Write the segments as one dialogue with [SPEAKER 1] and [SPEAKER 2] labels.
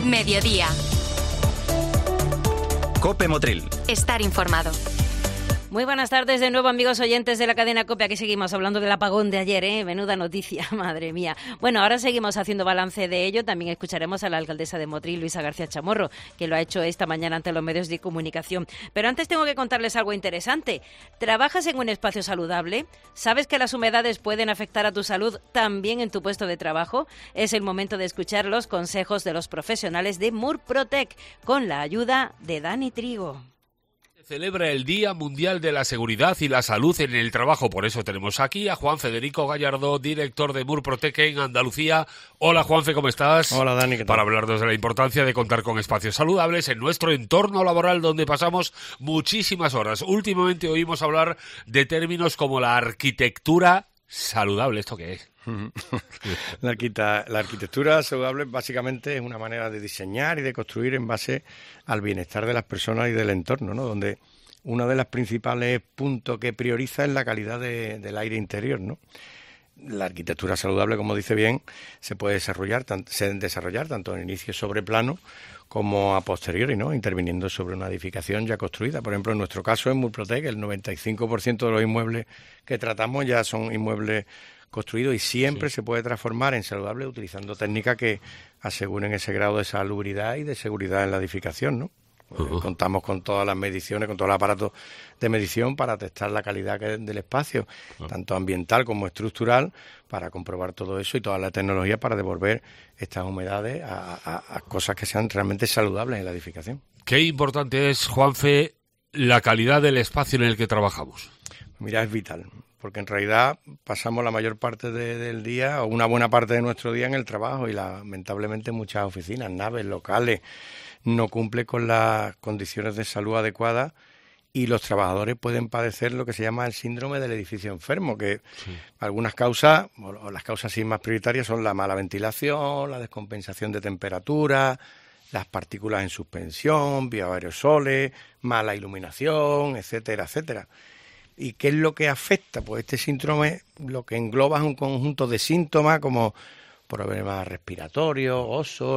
[SPEAKER 1] Mediodía.
[SPEAKER 2] COPE Motril.
[SPEAKER 1] Estar informado.
[SPEAKER 3] Muy buenas tardes de nuevo, amigos oyentes de la cadena COPE. Aquí seguimos hablando del apagón de ayer, ¿eh? Menuda noticia, madre mía. Bueno, ahora seguimos haciendo balance de ello. También escucharemos a la alcaldesa de Motril, Luisa García Chamorro, que lo ha hecho esta mañana ante los medios de comunicación. Pero antes tengo que contarles algo interesante. ¿Trabajas en un espacio saludable? ¿Sabes que las humedades pueden afectar a tu salud también en tu puesto de trabajo? Es el momento de escuchar los consejos de los profesionales de Murprotec, con la ayuda de Dani Trigo.
[SPEAKER 4] Celebra el Día Mundial de la Seguridad y la Salud en el Trabajo. Por eso tenemos aquí a Juan Federico Gallardo, director de Murprotec en Andalucía. Hola, Juanfe, ¿cómo estás?
[SPEAKER 5] Hola, Dani, ¿qué tal?
[SPEAKER 4] Para hablarnos de la importancia de contar con espacios saludables en nuestro entorno laboral, donde pasamos muchísimas horas. Últimamente oímos hablar de términos como la arquitectura saludable. ¿Esto qué es?
[SPEAKER 5] La arquitectura saludable básicamente es una manera de diseñar y de construir en base al bienestar de las personas y del entorno, ¿no? Donde uno de los principales puntos que prioriza es la calidad del aire interior, ¿no? La arquitectura saludable, como dice bien, se puede desarrollar tanto en inicio sobre plano como a posteriori, ¿no? Interviniendo sobre una edificación ya construida. Por ejemplo, en nuestro caso, en Murprotec, el 95% de los inmuebles que tratamos ya son inmuebles construido y siempre se puede transformar en saludable utilizando técnicas que aseguren ese grado de salubridad y de seguridad en la edificación, ¿no? Contamos con todas las mediciones, con todos los aparatos de medición para testar la calidad del espacio, tanto ambiental como estructural, para comprobar todo eso y toda la tecnología para devolver estas humedades a cosas que sean realmente saludables en la edificación.
[SPEAKER 4] Qué importante es, Juanfe, la calidad del espacio en el que trabajamos.
[SPEAKER 5] Mira, es vital, porque en realidad pasamos la mayor parte del día, o una buena parte de nuestro día en el trabajo, y lamentablemente muchas oficinas, naves, locales, no cumplen con las condiciones de salud adecuadas y los trabajadores pueden padecer lo que se llama el síndrome del edificio enfermo, que algunas causas, o las causas sí más prioritarias, son la mala ventilación, la descompensación de temperatura, las partículas en suspensión, bioaerosoles, mala iluminación, etcétera, etcétera. ¿Y qué es lo que afecta? Pues este síndrome lo que engloba es un conjunto de síntomas como problemas respiratorios, óseo,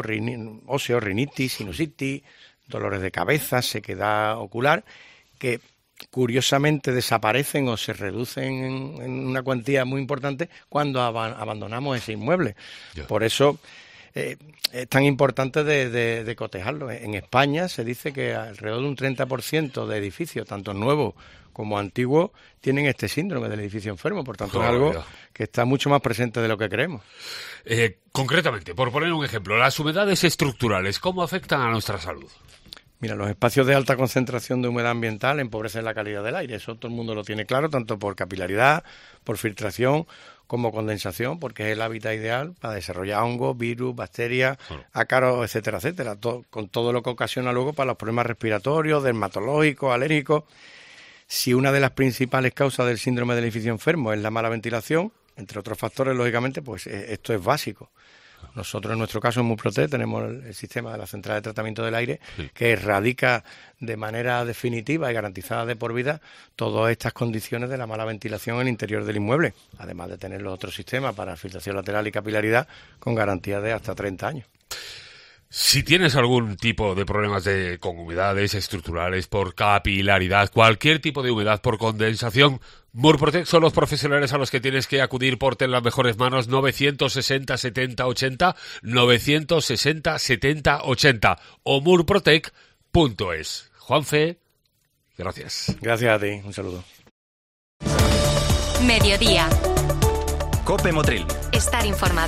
[SPEAKER 5] rinitis, sinusitis, dolores de cabeza, sequedad ocular, que curiosamente desaparecen o se reducen en una cuantía muy importante cuando abandonamos ese inmueble. Por eso es tan importante de cotejarlo. En España se dice que alrededor de un 30% de edificios, tanto nuevos como antiguos, tienen este síndrome del edificio enfermo. Por tanto, es algo que está mucho más presente de lo que creemos.
[SPEAKER 4] Concretamente, por poner un ejemplo, las humedades estructurales, ¿cómo afectan a nuestra salud?
[SPEAKER 5] Mira, los espacios de alta concentración de humedad ambiental empobrecen la calidad del aire. Eso todo el mundo lo tiene claro, tanto por capilaridad, por filtración, como condensación, porque es el hábitat ideal para desarrollar hongos, virus, bacterias, ácaros, etcétera, etcétera, con todo lo que ocasiona luego para los problemas respiratorios, dermatológicos, alérgicos. Si una de las principales causas del síndrome del edificio enfermo es la mala ventilación, entre otros factores, lógicamente, pues esto es básico. Nosotros, en nuestro caso, en Murprotec, tenemos el sistema de la central de tratamiento del aire que erradica de manera definitiva y garantizada de por vida todas estas condiciones de la mala ventilación en el interior del inmueble, además de tener los otros sistemas para filtración lateral y capilaridad con garantía de hasta 30 años.
[SPEAKER 4] Si tienes algún tipo de problemas con humedades estructurales, por capilaridad, cualquier tipo de humedad por condensación, Murprotec son los profesionales a los que tienes que acudir. Ponte en las mejores manos. 960 70 80, 960 70 80 o murprotec.es. Juanfe, gracias.
[SPEAKER 5] Gracias a ti, un saludo.
[SPEAKER 1] Mediodía.
[SPEAKER 2] COPE Motril.
[SPEAKER 1] Estar informado.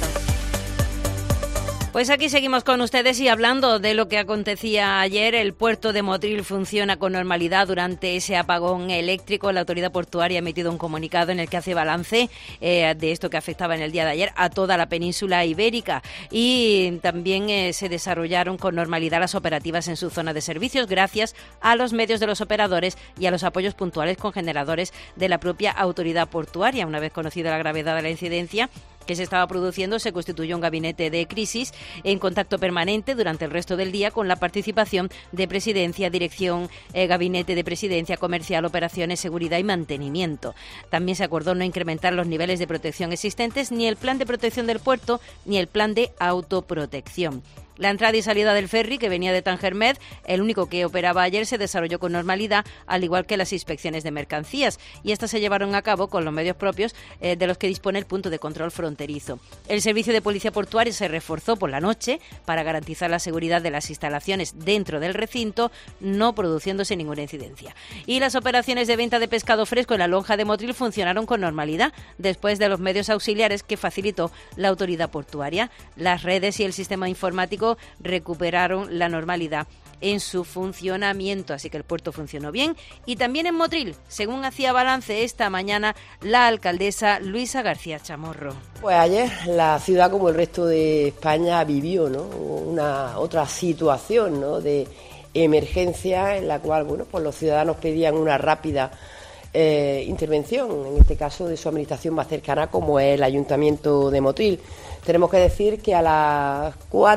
[SPEAKER 3] Pues aquí seguimos con ustedes y hablando de lo que acontecía ayer. El puerto de Motril funciona con normalidad durante ese apagón eléctrico. La autoridad portuaria ha emitido un comunicado en el que hace balance de esto que afectaba en el día de ayer a toda la península ibérica, y también se desarrollaron con normalidad las operativas en su zona de servicios gracias a los medios de los operadores y a los apoyos puntuales con generadores de la propia autoridad portuaria. Una vez conocida la gravedad de la incidencia que se estaba produciendo, se constituyó un gabinete de crisis en contacto permanente durante el resto del día con la participación de Presidencia, Dirección, Gabinete de Presidencia, Comercial, Operaciones, Seguridad y Mantenimiento. También se acordó no incrementar los niveles de protección existentes, ni el plan de protección del puerto, ni el plan de autoprotección. La entrada y salida del ferry, que venía de Tangermed, el único que operaba ayer, se desarrolló con normalidad, al igual que las inspecciones de mercancías, y estas se llevaron a cabo con los medios propios de los que dispone el punto de control fronterizo. El servicio de policía portuaria se reforzó por la noche para garantizar la seguridad de las instalaciones dentro del recinto, no produciéndose ninguna incidencia. Y las operaciones de venta de pescado fresco en la lonja de Motril funcionaron con normalidad, después de los medios auxiliares que facilitó la autoridad portuaria. Las redes y el sistema informático recuperaron la normalidad en su funcionamiento, así que el puerto funcionó bien. Y también en Motril, según hacía balance esta mañana la alcaldesa Luisa García Chamorro.
[SPEAKER 6] Pues ayer la ciudad, como el resto de España, vivió, ¿no?, otra situación, ¿no?, de emergencia, en la cual, bueno, pues los ciudadanos pedían una rápida intervención, en este caso de su administración más cercana, como es el Ayuntamiento de Motril. Tenemos que decir que a las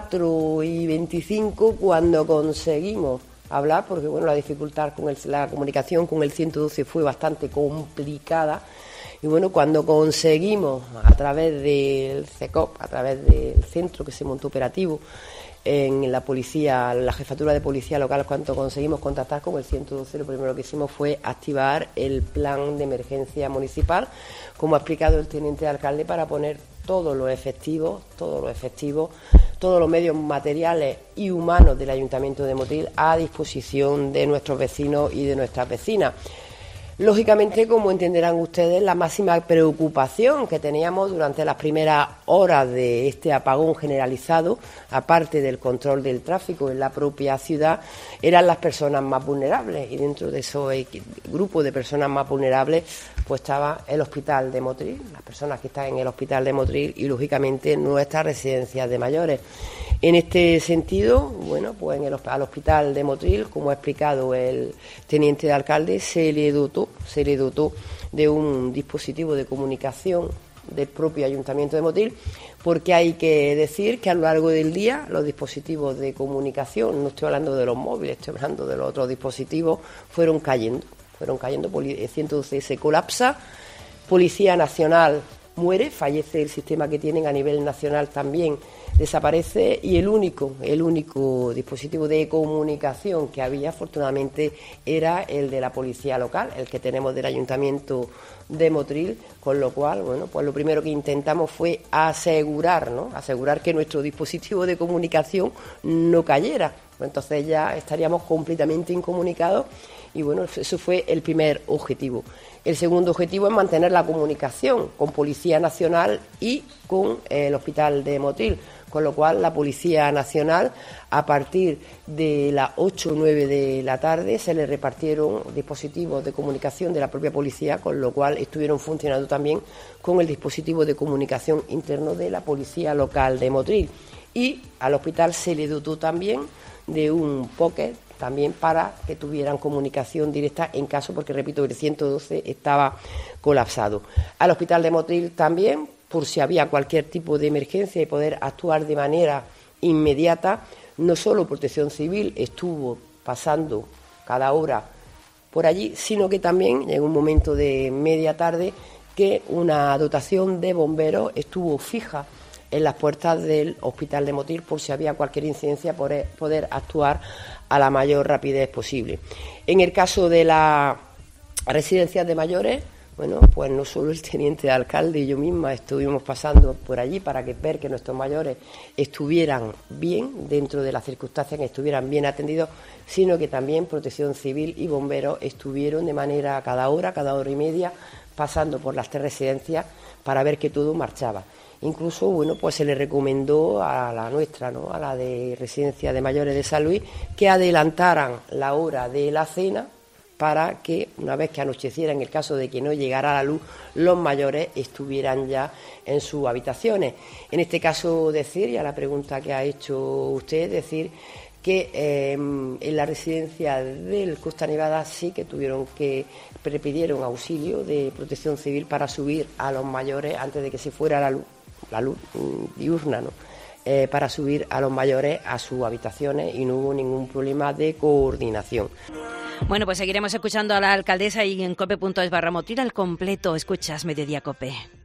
[SPEAKER 6] 4:25, cuando conseguimos hablar, porque bueno, la dificultad con la comunicación con el 112 fue bastante complicada, y bueno, cuando conseguimos, a través del CECOP, a través del centro que se montó operativo en la policía, la jefatura de policía local, cuando conseguimos contactar con el 112, lo primero que hicimos fue activar el plan de emergencia municipal, como ha explicado el teniente alcalde, para poner todos los efectivos, todos los medios materiales y humanos del Ayuntamiento de Motril a disposición de nuestros vecinos y de nuestras vecinas. Lógicamente, como entenderán ustedes, la máxima preocupación que teníamos durante las primeras horas de este apagón generalizado, aparte del control del tráfico en la propia ciudad, eran las personas más vulnerables, y dentro de ese grupo de personas más vulnerables pues estaba el Hospital de Motril, las personas que están en el Hospital de Motril y, lógicamente, nuestras residencias de mayores. En este sentido, bueno, pues al Hospital de Motril, como ha explicado el teniente de alcalde, se le dotó de un dispositivo de comunicación del propio Ayuntamiento de Motril, porque hay que decir que a lo largo del día los dispositivos de comunicación, no estoy hablando de los móviles, estoy hablando de los otros dispositivos, fueron cayendo, 112 se colapsa, Policía Nacional muere, fallece el sistema que tienen a nivel nacional, también desaparece, y el único dispositivo de comunicación que había, afortunadamente, era el de la policía local, el que tenemos del Ayuntamiento de Motril, con lo cual, bueno, pues lo primero que intentamos fue asegurar que nuestro dispositivo de comunicación no cayera. Entonces ya estaríamos completamente incomunicados, y bueno, eso fue el primer objetivo. El segundo objetivo es mantener la comunicación con Policía Nacional y con el Hospital de Motril, con lo cual la Policía Nacional, a partir de las 8 o 9 de la tarde, se le repartieron dispositivos de comunicación de la propia policía, con lo cual estuvieron funcionando también con el dispositivo de comunicación interno de la Policía Local de Motril. Y al hospital se le dotó también de un pocket, también para que tuvieran comunicación directa en caso, porque repito, el 112 estaba colapsado. Al Hospital de Motril también, por si había cualquier tipo de emergencia y poder actuar de manera inmediata, no solo Protección Civil estuvo pasando cada hora por allí, sino que también en un momento de media tarde que una dotación de bomberos estuvo fija en las puertas del Hospital de Motril, por si había cualquier incidencia, poder actuar a la mayor rapidez posible. En el caso de las residencias de mayores, bueno, pues no solo el teniente de alcalde y yo misma estuvimos pasando por allí para ver que nuestros mayores estuvieran bien, dentro de las circunstancias, que estuvieran bien atendidos, sino que también Protección Civil y bomberos estuvieron de manera cada hora y media, pasando por las 3 residencias para ver que todo marchaba. Incluso, bueno, pues se le recomendó a la nuestra, ¿no?, a la de Residencia de Mayores de San Luis, que adelantaran la hora de la cena para que, una vez que anocheciera, en el caso de que no llegara la luz, los mayores estuvieran ya en sus habitaciones. En este caso, decir, y a la pregunta que ha hecho usted, decir que en la residencia del Costa Nevada sí que pidieron auxilio de Protección Civil para subir a los mayores antes de que se fuera la luz diurna, ¿no?, para subir a los mayores a sus habitaciones, y no hubo ningún problema de coordinación.
[SPEAKER 3] Bueno, pues seguiremos escuchando a la alcaldesa, y en cope.es/Motril al completo escuchas Mediodía Cope.